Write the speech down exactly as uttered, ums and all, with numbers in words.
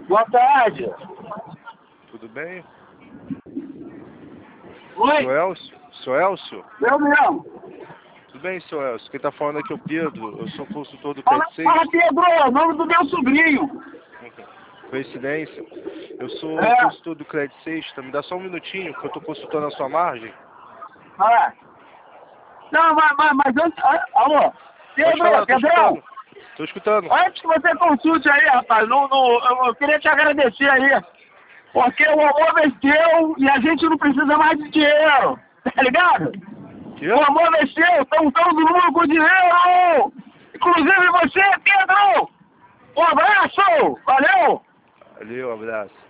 Boa tarde. Tudo bem? Oi? Sou Elcio? Sou Elcio? Eu mesmo. Tudo bem, seu Elcio? Quem tá falando aqui é o Pedro. Eu sou consultor do Fala, Credit Safe. fala Pedro, é o nome do meu sobrinho. Coincidência. Eu sou É. consultor do Credit Safe. Me dá só um minutinho que eu tô consultando a sua margem. Ah. Não, mas, mas, mas antes... ah, Alô? Pode falar, Pedro, eu tô Pedrão. escutando. Tô escutando. Antes que você consulte aí, rapaz, não, não, eu, eu queria te agradecer aí. Porque o amor venceu e a gente não precisa mais de dinheiro. Tá ligado? Que? O amor venceu, estamos todo mundo com dinheiro! Inclusive você, Pedro! Um abraço! Valeu! Valeu, abraço.